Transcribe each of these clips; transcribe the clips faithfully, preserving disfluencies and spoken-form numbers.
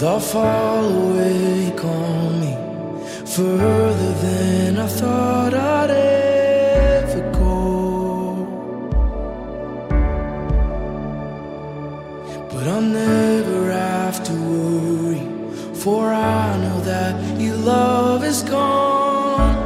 How far away you call me, further than I thought I'd ever go. But I'll never have to worry, for I know that your love is gone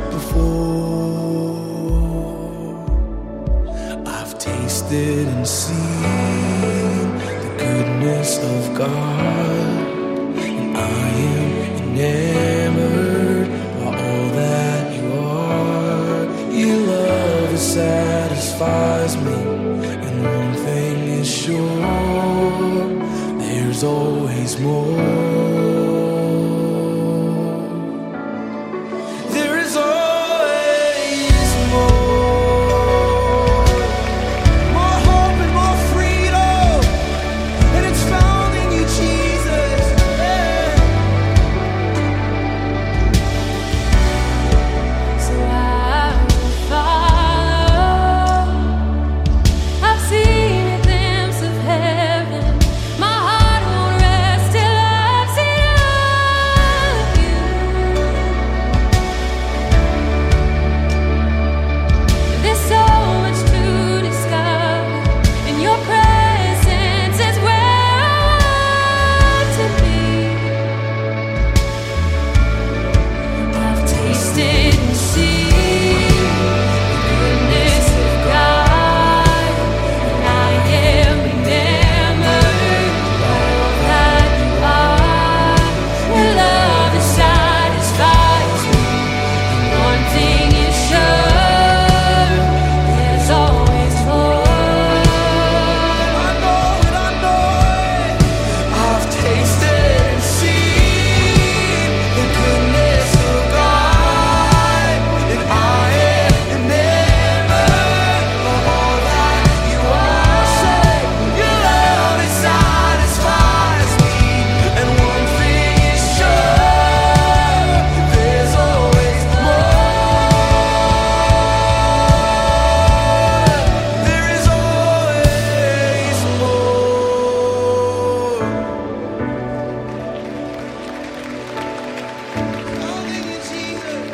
before. I've tasted and seen the goodness of God, I am enamored by all that you are. Your love satisfies me, and one thing is sure, there's always more. There is always more. More hope and more freedom, and it's found in you, Jesus.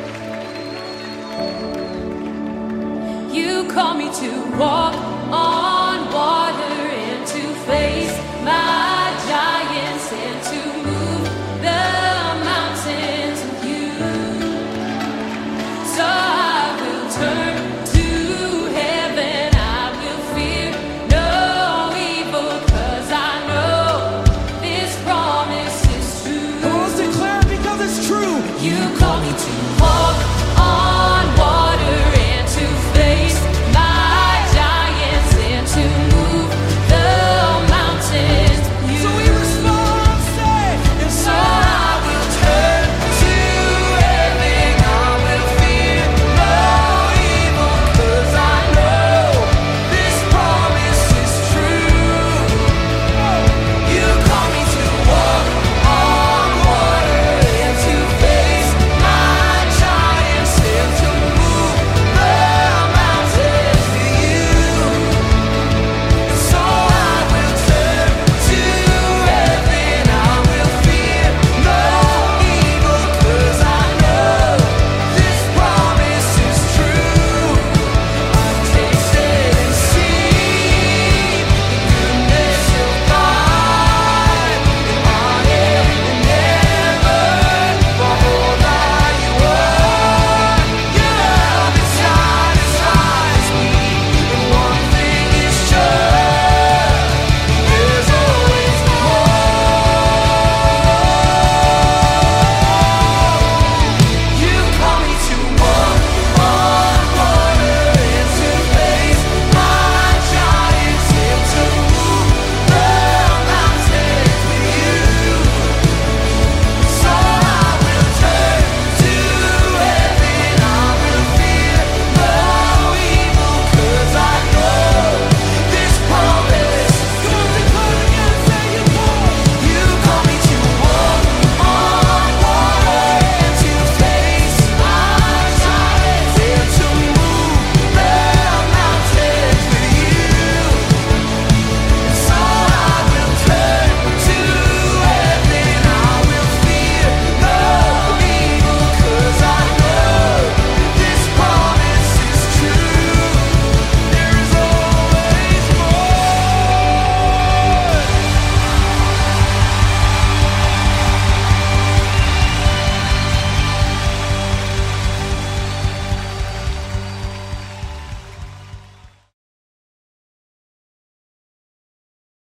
You call me to walk on.